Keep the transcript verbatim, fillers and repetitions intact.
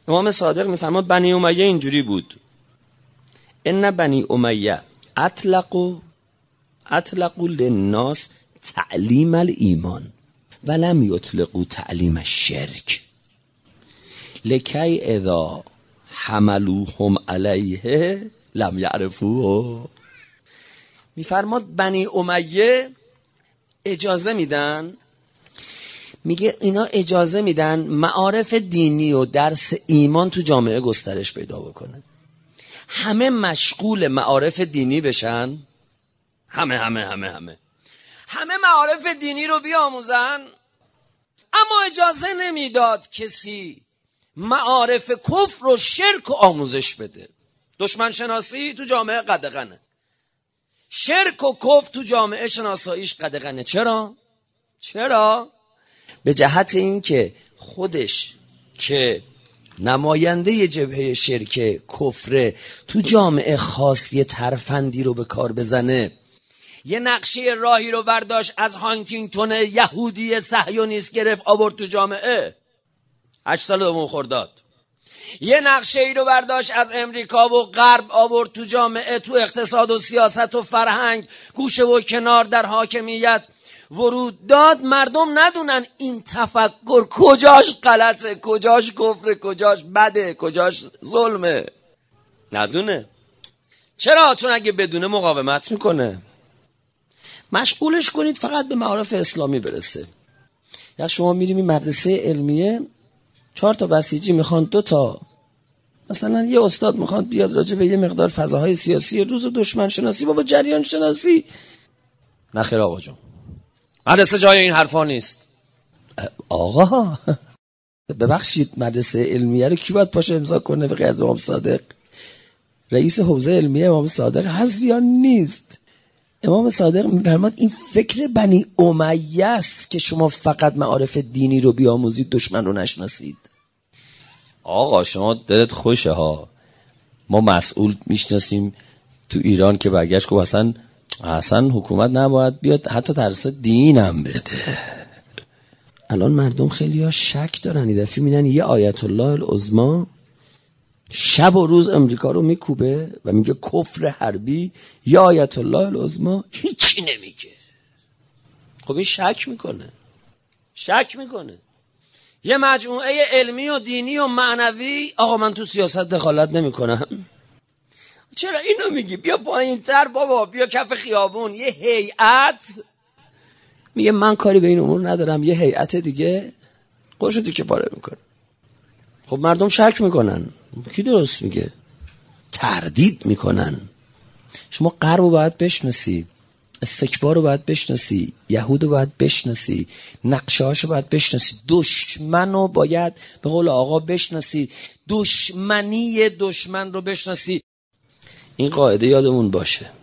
امام صادق میفرماد بنی امیه اینجوری بود، ان بنی امیه اطلقوا اطلقوا للناس تعلیم الایمان ولم یطلقوا تعلیم الشرک لکی اذا حملوهم علیه لم یعرفوه. میفرماد بنی امیه اجازه میدن، میگه اینا اجازه میدن معارف دینی و درس ایمان تو جامعه گسترش پیدا بکنه، همه مشغول معارف دینی بشن، همه همه همه همه همه معارف دینی رو بیاموزن، اما اجازه نمیداد کسی معارف کفر و شرک و آموزش بده. دشمن شناسی تو جامعه قدغنه، شرک و کفر تو جامعه شناساییش قدغنه. چرا؟ چرا؟ به جهت این که خودش که نماینده جبهه شرک کفر تو جامعه خواست یه ترفندی رو به کار بزنه، یه نقشه راهی رو برداشت از هانتینگتون یهودی صهیونیست گرفت آورد تو جامعه هشت سال دوم خرداد، یه نقشه ای رو برداشت از امریکا و غرب آورد تو جامعه، تو اقتصاد و سیاست و فرهنگ گوشه و کنار در حاکمیت ورود داد. مردم ندونن این تفکر کجاش غلطه، کجاش کفره، کجاش بده، کجاش ظلمه، ندونه. چرا؟ چون اگه بدونه مقاومت میکنه. مشغولش کنید فقط به معارف اسلامی برسه. یا شما میریم این مدرسه علمیه، چهار تا بسیجی میخوان، دو تا مثلا یه استاد میخواد بیاد راجع به یه مقدار فضاهای سیاسی روز دشمن شناسی، بابا جریان شناسی. نخیر آقا جون، مدرسه جای این حرفا نیست. آقا ببخشید مدرسه علمیه رو کی باید پاشه امضا کنه به غیر از امام صادق؟ رئیس حوزه علمیه امام صادق هست یا نیست؟ امام صادق میفرماد این فکر بنی امیه است که شما فقط معارف دینی رو بیاموزید، دشمن رو نشناسید. آقا شما دلت خوشه ها، ما مسئول میشناسیم تو ایران که برگشت که اصلا اصلا حکومت نباید بیاد حتی درس دینم بده. الان مردم خیلی ها شک دارن، این دفعه میدن یه آیت الله العظما شب و روز امریکا رو میکوبه و میگه کفر حربی، یا آیت الله العظما هیچی نمیگه. خب این شک میکنه شک میکنه یه مجموعه علمی و دینی و معنوی آقا من تو سیاست دخالت نمیکنم. چرا اینو میگی؟ بیا پایین تر بابا، بیا کف خیابون. یه هیئت میگه من کاری به این امور ندارم، یه هیئت دیگه قوشو دیگه پاره میکنه. خب مردم شک میکنن کی درست میگه، تردید میکنن. شما غرب رو باید بشناسی، استکبار رو باید بشناسی، یهود رو باید بشناسی، نقشه هاشو باید بشناسی، دشمن رو باید به قول آقا بشناسی، دشمنی دشمن رو بشناسی. این قاعده یادمون باشه.